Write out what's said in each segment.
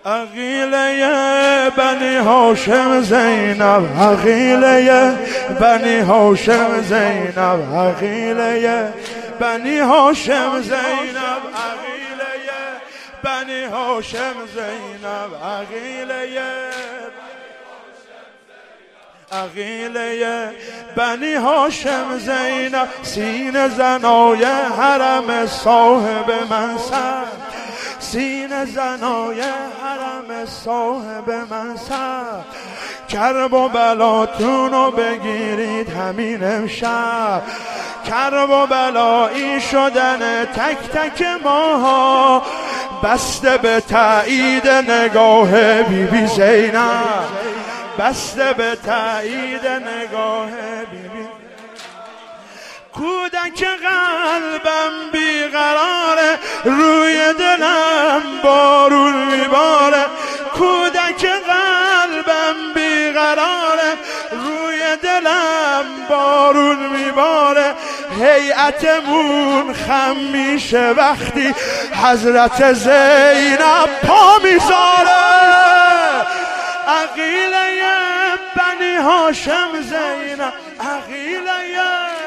عقیله بنی هاشم زینب، عقیله بنی هاشم زینب، عقیله بنی هاشم زینب، عقیله بنی هاشم زینب، عقیله بنی هاشم زینب، سینه زنای حرم صاحب منصب، سینه زنای حرم صاحب منصب، کرب و بلاتونو بگیرید همین امشب، کرب و بلایی شدن تک تک ماها، بسته به تایید نگاه بی بی زینب، بسته به تایید نگاه بی بی. کودک قلبم بیقراره، روی دلم بارون میباره، کودک قلبم بیقراره، روی دلم بارون میباره، هیئتمون خم میشه وقتی حضرت زینب پا میذاره. عقیله بنی هاشم زینب، عقیله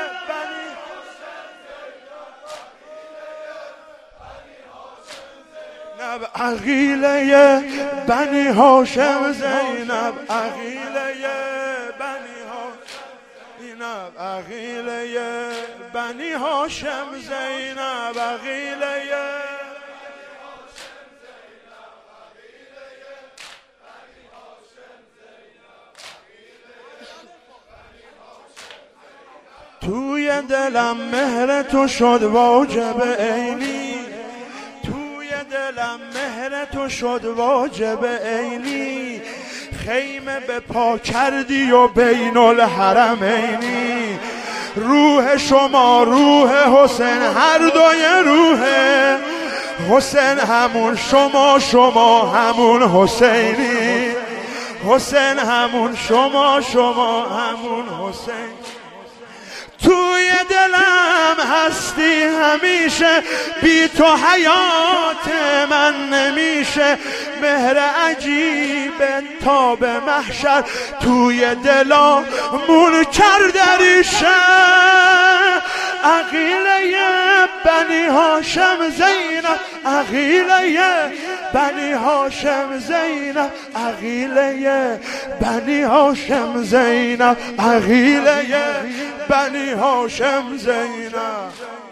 عقیله بنی هاشم زینب، عقیله بنی زینب، عقیله بنی هاشم زینب، عقیله توی دلم مهر تو شد واجب عینی، توی دلم مهر تو شد واجب عینی، خیمه به پا کردی و بین الحرمینی، روح شما روح حسین هر دوی روحه، حسین همون شما شما همون حسینی، حسین همون شما شما همون حسین. توی دلم هستی همیشه، بی تو حیات من نمیشه، مهر عجیب تا به محشر توی دلامون کرده ریشه. عقیله بنی هاشم زینب، عقیله بنی هاشم زینب، عقیله بنی هاشم زینب، عقیله بنی هاشم زینب.